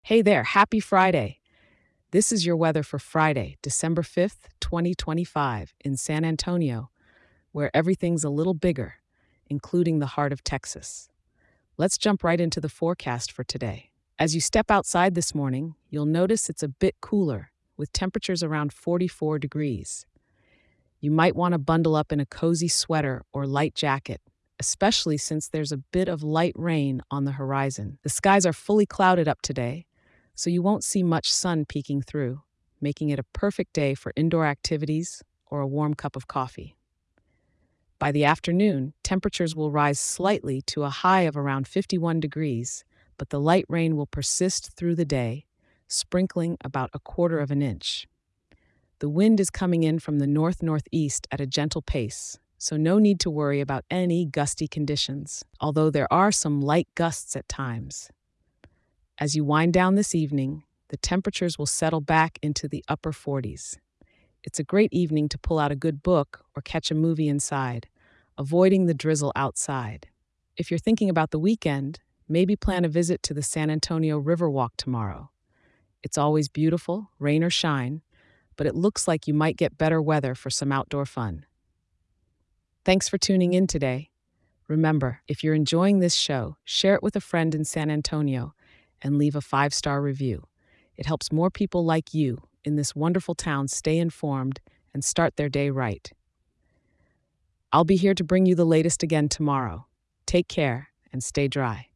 Hey there, happy Friday. This is your weather for Friday, December 5th, 2025, in San Antonio, where everything's a little bigger, including the heart of Texas. Let's jump right into the forecast for today. As you step outside this morning, you'll notice it's a bit cooler, with temperatures around 44 degrees. You might want to bundle up in a cozy sweater or light jacket, especially since there's a bit of light rain on the horizon. The skies are fully clouded up today, so you won't see much sun peeking through, making it a perfect day for indoor activities or a warm cup of coffee. By the afternoon, temperatures will rise slightly to a high of around 51 degrees, but the light rain will persist through the day, sprinkling about a quarter of an inch. The wind is coming in from the north-northeast at a gentle pace, so no need to worry about any gusty conditions, although there are some light gusts at times. As you wind down this evening, the temperatures will settle back into the upper 40s. It's a great evening to pull out a good book or catch a movie inside, avoiding the drizzle outside. If you're thinking about the weekend, maybe plan a visit to the San Antonio Riverwalk tomorrow. It's always beautiful, rain or shine, but it looks like you might get better weather for some outdoor fun. Thanks for tuning in today. Remember, if you're enjoying this show, share it with a friend in San Antonio and leave a 5-star review. It helps more people like you in this wonderful town stay informed and start their day right. I'll be here to bring you the latest again tomorrow. Take care and stay dry.